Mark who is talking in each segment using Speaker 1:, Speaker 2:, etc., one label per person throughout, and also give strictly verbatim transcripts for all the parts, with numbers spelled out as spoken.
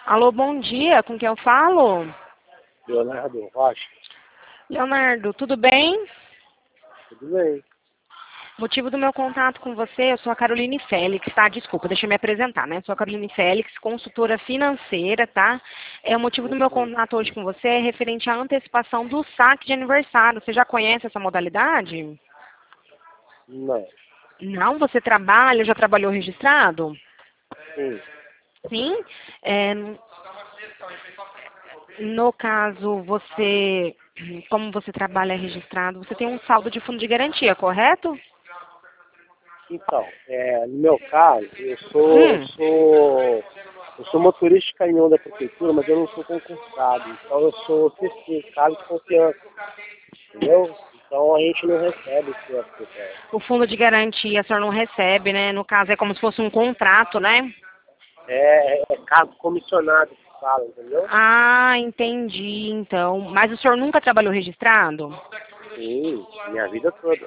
Speaker 1: Alô, bom dia, com quem eu falo?
Speaker 2: Leonardo Rocha.
Speaker 1: Leonardo, tudo bem?
Speaker 2: Tudo bem.
Speaker 1: Motivo do meu contato com você, eu sou a Caroline Félix, tá? Desculpa, deixa eu me apresentar, né? Sou a Caroline Félix, consultora financeira, tá? É, o motivo do meu
Speaker 2: Uhum.
Speaker 1: contato hoje com você é referente à antecipação do saque de aniversário. Você já conhece essa modalidade?
Speaker 2: Não.
Speaker 1: Não? Você trabalha, já trabalhou registrado?
Speaker 2: Sim.
Speaker 1: Sim? É, no caso, você, como você trabalha registrado, você tem um saldo de fundo de garantia, correto?
Speaker 2: Então, é, no meu caso, eu sou, eu
Speaker 1: Hum.
Speaker 2: sou, eu sou motorista de caminhão da prefeitura, mas eu não sou concursado. Então eu sou C C, caso de confiança, entendeu? Então a gente não recebe esse F G T S.
Speaker 1: O fundo de garantia, o senhor não recebe, né? No caso, é como se fosse um contrato, né?
Speaker 2: É, é cargo comissionado que fala, entendeu?
Speaker 1: Ah, entendi, então. Mas o senhor nunca trabalhou registrado?
Speaker 2: Sim, minha vida toda.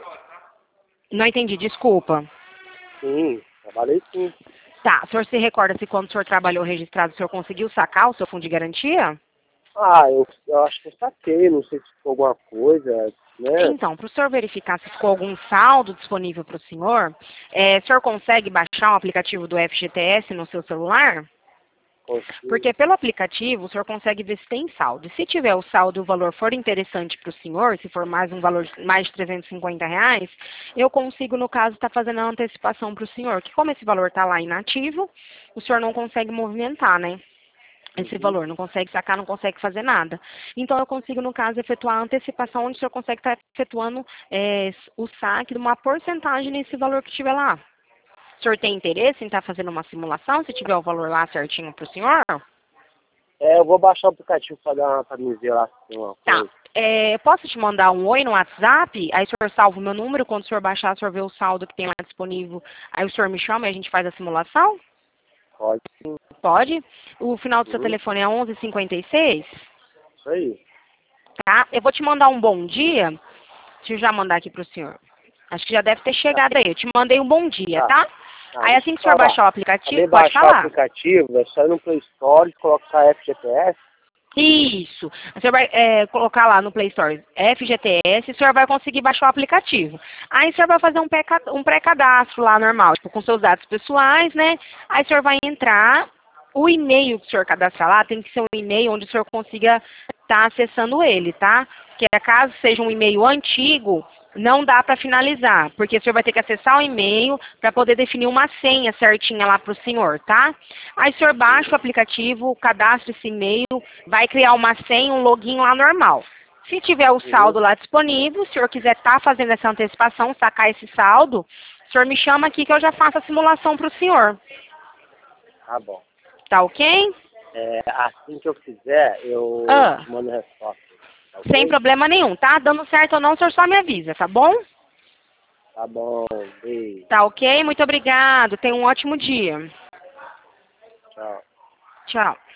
Speaker 1: Não entendi, desculpa.
Speaker 2: Sim, trabalhei sim.
Speaker 1: Tá, o senhor se recorda se quando o senhor trabalhou registrado, o senhor conseguiu sacar o seu fundo de garantia?
Speaker 2: Ah, eu, eu acho que eu saquei, não sei se ficou alguma coisa, né?
Speaker 1: Então, para o senhor verificar se ficou algum saldo disponível para o senhor, é, o senhor consegue baixar o aplicativo do F G T S no seu celular?
Speaker 2: Consigo.
Speaker 1: Porque pelo aplicativo o senhor consegue ver se tem saldo. Se tiver o saldo e o valor for interessante para o senhor, se for mais um valor mais de trezentos e cinquenta reais, eu consigo, no caso, estar fazendo a antecipação para o senhor. Que como esse valor está lá inativo, o senhor não consegue movimentar, né? Esse
Speaker 2: Uhum.
Speaker 1: valor, não consegue sacar, não consegue fazer nada. Então, eu consigo, no caso, efetuar a antecipação, onde o senhor consegue estar efetuando é, o saque de uma porcentagem nesse valor que estiver lá. O senhor tem interesse em estar fazendo uma simulação, se tiver o valor lá certinho para o senhor?
Speaker 2: É, eu vou baixar o aplicativo para dar para me ver lá se tem uma
Speaker 1: Tá.
Speaker 2: coisa.
Speaker 1: É, posso te mandar um oi no WhatsApp? Aí o senhor salva o meu número, quando o senhor baixar, o senhor vê o saldo que tem lá disponível. Aí o senhor me chama e a gente faz a simulação?
Speaker 2: Pode sim.
Speaker 1: Pode? O final do seu
Speaker 2: Uhum.
Speaker 1: telefone é onze cinquenta e seis?
Speaker 2: Isso aí.
Speaker 1: Tá? Eu vou te mandar um bom dia. Deixa eu já mandar aqui pro senhor. Acho que já deve ter
Speaker 2: Tá,
Speaker 1: chegado aí. Eu te mandei um bom dia,
Speaker 2: tá.
Speaker 1: tá?
Speaker 2: Tá,
Speaker 1: Aí
Speaker 2: deixa
Speaker 1: assim
Speaker 2: eu
Speaker 1: que o senhor
Speaker 2: falar.
Speaker 1: baixar o
Speaker 2: Acabei
Speaker 1: aplicativo,
Speaker 2: de
Speaker 1: pode
Speaker 2: baixar o
Speaker 1: falar.
Speaker 2: aplicativo, é só ir no Play Store, colocar F G T S.
Speaker 1: Isso. O senhor vai é, colocar lá no Play Store F G T S, o senhor vai conseguir baixar o aplicativo. Aí o senhor vai fazer um pré- um pré-cadastro lá normal, tipo, com seus dados pessoais, né? Aí o senhor vai entrar, o e-mail que o senhor cadastrar lá tem que ser um e-mail onde o senhor consiga estar acessando ele, tá? Porque caso seja um e-mail antigo, não dá para finalizar, porque o senhor vai ter que acessar o e-mail para poder definir uma senha certinha lá para o senhor, tá? Aí o senhor baixa o
Speaker 2: Uhum.
Speaker 1: aplicativo, cadastra esse e-mail, vai criar uma senha, um login lá normal. Se tiver o
Speaker 2: Uhum.
Speaker 1: saldo lá disponível, se o senhor quiser estar fazendo essa antecipação, sacar esse saldo, o senhor me chama aqui que eu já faço a simulação para o senhor.
Speaker 2: Tá bom.
Speaker 1: Tá ok?
Speaker 2: É, assim que eu fizer, eu
Speaker 1: Ah,
Speaker 2: te mando a resposta. Tá
Speaker 1: sem
Speaker 2: ok?
Speaker 1: problema nenhum, tá? Dando certo ou não, o senhor só me avisa, tá bom?
Speaker 2: Tá bom. Beijo.
Speaker 1: Tá ok? Muito obrigado. Tenha um ótimo dia.
Speaker 2: Tchau.
Speaker 1: Tchau.